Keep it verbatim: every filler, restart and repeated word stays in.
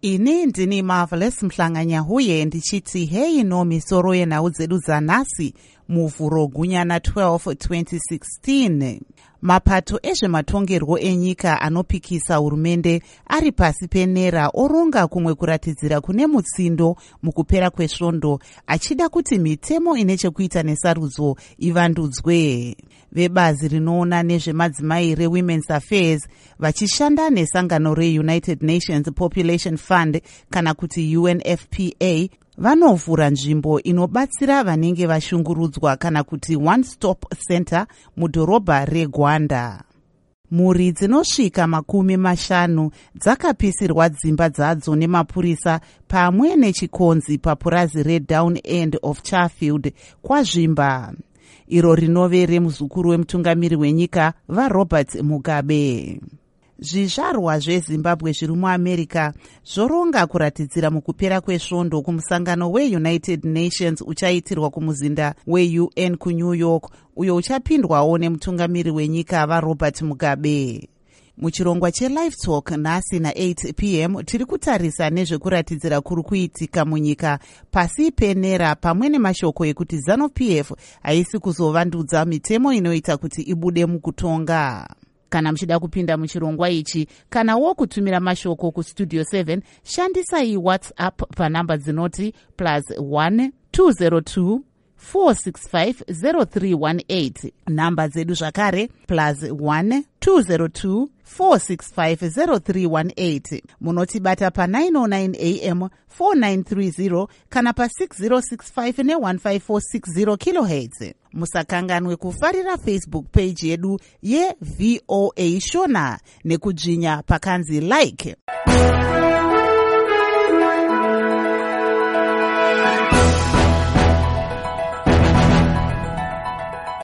Ini ndini Marvelous Mhlanganya huye ndichiti hei no misoro yenhau dzedu dzanhasi muvhuro gunyana twelve twenty sixteen. Mapato ezvematongerwo enyika anopikisa hurumende ari pasi penera oronga kumwe kuratidzira kune mutsindo mukupera kwesvondo achida kuti mitemo ine chekuita nesarudzo ivandudzwe. Vebazi rinoona nezvemadzimai reWomen's Affairs vachishanda nesangano reUnited Nations Population Fund kana kuti U N F P A vanovhura nzvimbo inobatsira vanenge vashungurudzwa kana kuti one stop center mudhorobha reGwanda. Mhuri dzinosvika makumi mashanu dzakapisirwa dzimba dzadzo nemapurisa pamwe nechikonzi papurazi reDown End of Charfield kwazvimba. Iro rinove remuzukuru wemutungamiri wenyika vaRobert Mugabe. Zvizvarwa zveZimbabwe zviri muAmerica zvoronga kuratidzira mukupera kwesvondo kumusangano weUnited Nations uchaitirwa kumuzinda weU N kuNew York, uyo uchapindwawo nemutungamiri wenyika vaRobert Mugabe. Muchirongwa cheLive Talk nhasi na-eight p m tiri kutarisa nezvekuratidzira kuri kuitika munyika pasi penera pamwe nemashoko ekuti ZANU P F haisi kuzovandudza mitemo inoita kuti ibude mukutonga. Kana muchida kupinda muchirongwa ichi kana wo kutumira mashoko kustudio seven shandisai WhatsApp panamba dzinoti plus one two zero two four six five zero three one eight. Namba dzedu zvakare plus one two zero two four six five zero three one eight. Munotibata pa nine oh nine a m four nine three zero kana pa six zero six five ne one five four six zero kilohertz. Musakanganwe kufarira Facebook page yedu ye V O A Shona nekudzvinya pakanzi like.